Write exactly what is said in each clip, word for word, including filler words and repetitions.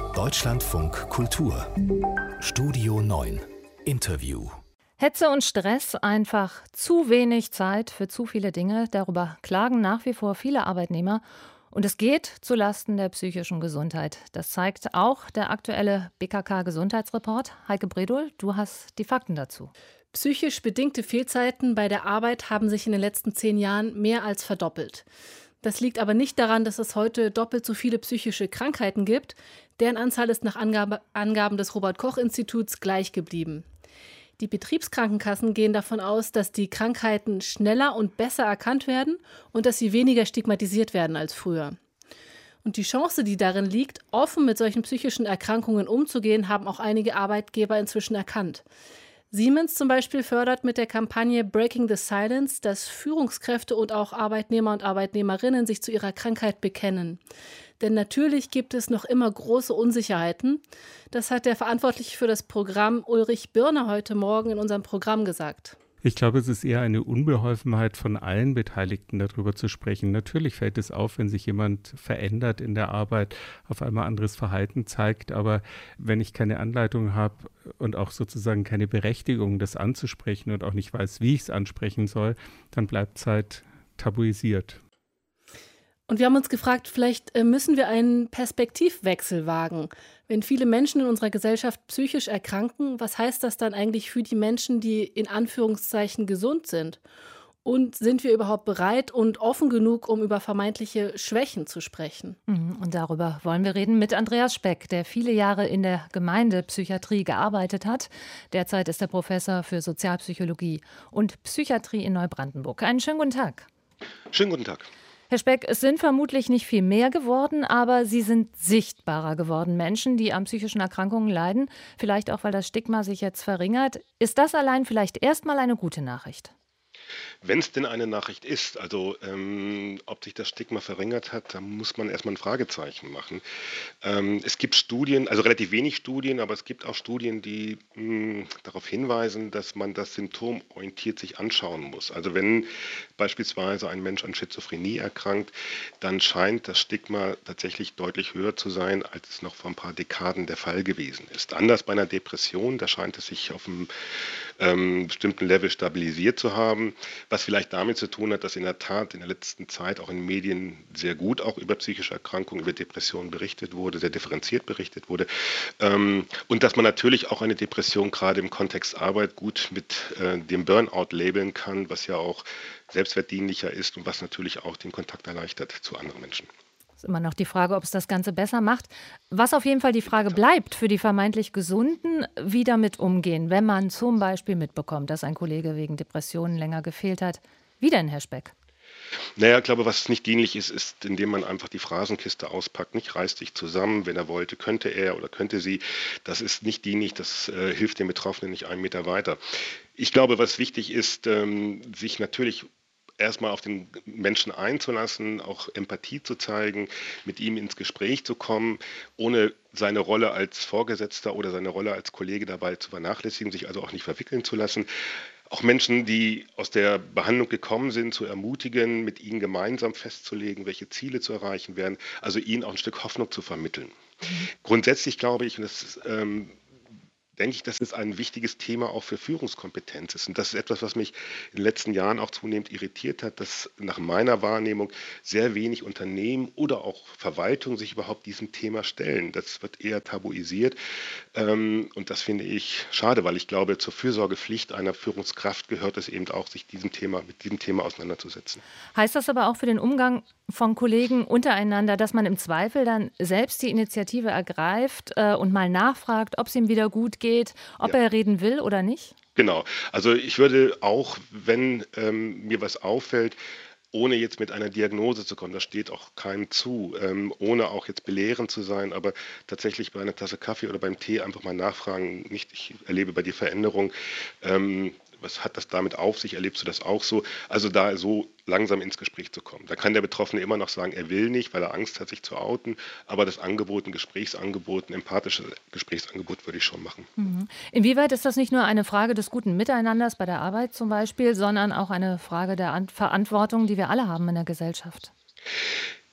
Deutschlandfunk Kultur Studio neun Interview. Hetze und Stress, einfach zu wenig Zeit für zu viele Dinge. Darüber klagen nach wie vor viele Arbeitnehmer. Und es geht zulasten der psychischen Gesundheit. Das zeigt auch der aktuelle B K K-Gesundheitsreport. Heike Bredohl, du hast die Fakten dazu. Psychisch bedingte Fehlzeiten bei der Arbeit haben sich in den letzten zehn Jahren mehr als verdoppelt. Das liegt aber nicht daran, dass es heute doppelt so viele psychische Krankheiten gibt. Deren Anzahl ist nach Angabe, Angaben des Robert-Koch-Instituts gleich geblieben. Die Betriebskrankenkassen gehen davon aus, dass die Krankheiten schneller und besser erkannt werden und dass sie weniger stigmatisiert werden als früher. Und die Chance, die darin liegt, offen mit solchen psychischen Erkrankungen umzugehen, haben auch einige Arbeitgeber inzwischen erkannt. Siemens zum Beispiel fördert mit der Kampagne Breaking the Silence, dass Führungskräfte und auch Arbeitnehmer und Arbeitnehmerinnen sich zu ihrer Krankheit bekennen. Denn natürlich gibt es noch immer große Unsicherheiten. Das hat der Verantwortliche für das Programm Ulrich Birner heute Morgen in unserem Programm gesagt. Ich glaube, es ist eher eine Unbeholfenheit von allen Beteiligten, darüber zu sprechen. Natürlich fällt es auf, wenn sich jemand verändert in der Arbeit, auf einmal anderes Verhalten zeigt. Aber wenn ich keine Anleitung habe und auch sozusagen keine Berechtigung, das anzusprechen und auch nicht weiß, wie ich es ansprechen soll, dann bleibt es halt tabuisiert. Und wir haben uns gefragt, vielleicht müssen wir einen Perspektivwechsel wagen. Wenn viele Menschen in unserer Gesellschaft psychisch erkranken, was heißt das dann eigentlich für die Menschen, die in Anführungszeichen gesund sind? Und sind wir überhaupt bereit und offen genug, um über vermeintliche Schwächen zu sprechen? Und darüber wollen wir reden mit Andreas Speck, der viele Jahre in der Gemeindepsychiatrie gearbeitet hat. Derzeit ist er Professor für Sozialpsychologie und Psychiatrie in Neubrandenburg. Einen schönen guten Tag. Schönen guten Tag. Herr Speck, es sind vermutlich nicht viel mehr geworden, aber sie sind sichtbarer geworden. Menschen, die an psychischen Erkrankungen leiden, vielleicht auch, weil das Stigma sich jetzt verringert. Ist das allein vielleicht erstmal eine gute Nachricht? Wenn es denn eine Nachricht ist, also ähm, ob sich das Stigma verringert hat, da muss man erstmal ein Fragezeichen machen. Ähm, es gibt Studien, also relativ wenig Studien, aber es gibt auch Studien, die mh, darauf hinweisen, dass man das Symptom orientiert sich anschauen muss. Also wenn beispielsweise ein Mensch an Schizophrenie erkrankt, dann scheint das Stigma tatsächlich deutlich höher zu sein, als es noch vor ein paar Dekaden der Fall gewesen ist. Anders bei einer Depression, da scheint es sich auf einem ähm, bestimmten Level stabilisiert zu haben. Was vielleicht damit zu tun hat, dass in der Tat in der letzten Zeit auch in Medien sehr gut auch über psychische Erkrankungen, über Depressionen berichtet wurde, sehr differenziert berichtet wurde. Ähm, und dass man natürlich auch eine Depression gerade im Kontext Arbeit gut mit äh, dem Burnout labeln kann, was ja auch selbstwertdienlicher ist und was natürlich auch den Kontakt erleichtert zu anderen Menschen. Ist immer noch die Frage, ob es das Ganze besser macht. Was auf jeden Fall die Frage bleibt für die vermeintlich Gesunden, wie damit umgehen, wenn man zum Beispiel mitbekommt, dass ein Kollege wegen Depressionen länger gefehlt hat. Wie denn, Herr Speck? Naja, ich glaube, was nicht dienlich ist, ist, indem man einfach die Phrasenkiste auspackt. Nicht reißt sich zusammen, wenn er wollte, könnte er oder könnte sie. Das ist nicht dienlich, das äh, hilft dem Betroffenen nicht einen Meter weiter. Ich glaube, was wichtig ist, ähm, sich natürlich erstmal auf den Menschen einzulassen, auch Empathie zu zeigen, mit ihm ins Gespräch zu kommen, ohne seine Rolle als Vorgesetzter oder seine Rolle als Kollege dabei zu vernachlässigen, sich also auch nicht verwickeln zu lassen. Auch Menschen, die aus der Behandlung gekommen sind, zu ermutigen, mit ihnen gemeinsam festzulegen, welche Ziele zu erreichen werden, also ihnen auch ein Stück Hoffnung zu vermitteln. Mhm. Grundsätzlich glaube ich, und das ist, ähm, denke ich, dass es ein wichtiges Thema auch für Führungskompetenz ist. Und das ist etwas, was mich in den letzten Jahren auch zunehmend irritiert hat, dass nach meiner Wahrnehmung sehr wenig Unternehmen oder auch Verwaltung sich überhaupt diesem Thema stellen. Das wird eher tabuisiert. Und das finde ich schade, weil ich glaube, zur Fürsorgepflicht einer Führungskraft gehört es eben auch, sich diesem Thema, mit diesem Thema auseinanderzusetzen. Heißt das aber auch für den Umgang von Kollegen untereinander, dass man im Zweifel dann selbst die Initiative ergreift äh, und mal nachfragt, ob es ihm wieder gut geht, ob ja. er reden will oder nicht? Genau. Also ich würde auch, wenn ähm, mir was auffällt, ohne jetzt mit einer Diagnose zu kommen, das steht auch keinem zu, ähm, ohne auch jetzt belehrend zu sein, aber tatsächlich bei einer Tasse Kaffee oder beim Tee einfach mal nachfragen, nicht, ich erlebe bei dir Veränderung, ähm, was hat das damit auf sich, erlebst du das auch so? Also da so langsam ins Gespräch zu kommen. Da kann der Betroffene immer noch sagen, er will nicht, weil er Angst hat, sich zu outen, aber das Angebot, ein Gesprächsangebot, ein empathisches Gesprächsangebot würde ich schon machen. Mhm. Inwieweit ist das nicht nur eine Frage des guten Miteinanders bei der Arbeit zum Beispiel, sondern auch eine Frage der An- Verantwortung, die wir alle haben in der Gesellschaft?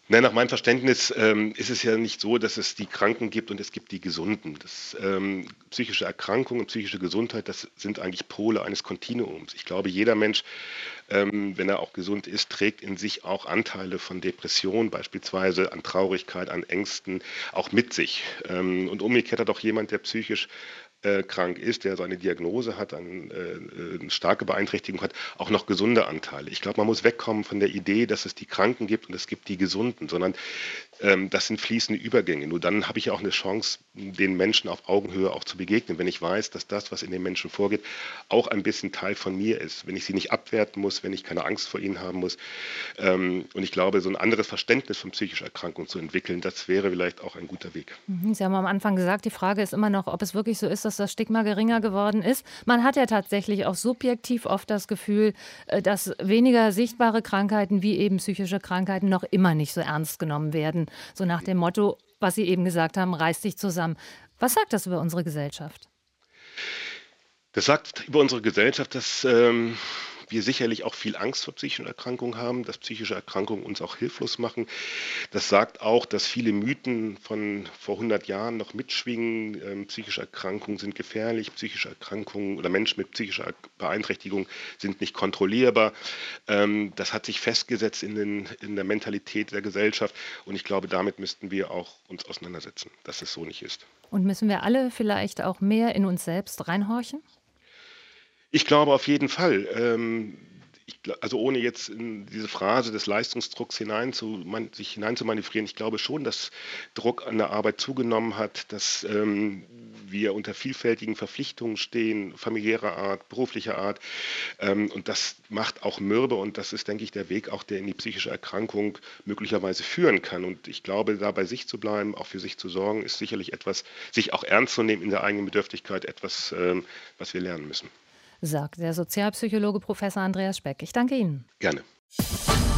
Nein, nach meinem Verständnis ähm, ist es ja nicht so, dass es die Kranken gibt und es gibt die Gesunden. Das, ähm, psychische Erkrankung und psychische Gesundheit, das sind eigentlich Pole eines Kontinuums. Ich glaube, jeder Mensch, ähm, wenn er auch gesund ist, trägt in sich auch Anteile von Depression, beispielsweise an Traurigkeit, an Ängsten, auch mit sich. Ähm, und umgekehrt hat auch jemand, der psychisch äh, krank ist, der seine Diagnose hat, ein, äh, eine starke Beeinträchtigung hat, auch noch gesunde Anteile. Ich glaube, man muss wegkommen von der Idee, dass es die Kranken gibt und es gibt die Gesunden, sondern ähm, das sind fließende Übergänge. Nur dann habe ich ja auch eine Chance, den Menschen auf Augenhöhe auch zu begegnen, wenn ich weiß, dass das, was in den Menschen vorgeht, auch ein bisschen Teil von mir ist, wenn ich sie nicht abwerten muss, wenn ich keine Angst vor ihnen haben muss. Ähm, und ich glaube, so ein anderes Verständnis von psychischer Erkrankung zu entwickeln, das wäre vielleicht auch ein guter Weg. Mhm, Sie haben am Anfang gesagt, die Frage ist immer noch, ob es wirklich so ist, dass das Stigma geringer geworden ist. Man hat ja tatsächlich auch subjektiv oft das Gefühl, äh, dass weniger sichtbare Krankheiten wie eben psychische Krankheiten noch immer nicht so ernst genommen werden. So nach dem Motto, was Sie eben gesagt haben, reiß dich zusammen. Was sagt das über unsere Gesellschaft? Das sagt über unsere Gesellschaft, dass ähm, wir sicherlich auch viel Angst vor psychischen Erkrankungen haben, dass psychische Erkrankungen uns auch hilflos machen. Das sagt auch, dass viele Mythen von vor hundert Jahren noch mitschwingen. Ähm, psychische Erkrankungen sind gefährlich, psychische Erkrankungen oder Menschen mit psychischer Beeinträchtigung sind nicht kontrollierbar. Ähm, das hat sich festgesetzt in, den, in der Mentalität der Gesellschaft und ich glaube, damit müssten wir auch uns auseinandersetzen, dass es so nicht ist. Und müssen wir alle vielleicht auch mehr in uns selbst reinhorchen? Ich glaube auf jeden Fall. Ähm, ich, also ohne jetzt in diese Phrase des Leistungsdrucks hinein zu, man, sich hineinzumanövrieren, ich glaube schon, dass Druck an der Arbeit zugenommen hat, dass ähm, wir unter vielfältigen Verpflichtungen stehen, familiärer Art, beruflicher Art. Ähm, und das macht auch mürbe und das ist, denke ich, der Weg auch, der in die psychische Erkrankung möglicherweise führen kann. Und ich glaube, da bei sich zu bleiben, auch für sich zu sorgen, ist sicherlich etwas, sich auch ernst zu nehmen in der eigenen Bedürftigkeit, etwas, ähm, was wir lernen müssen. Sagt der Sozialpsychologe Professor Andreas Speck. Ich danke Ihnen. Gerne.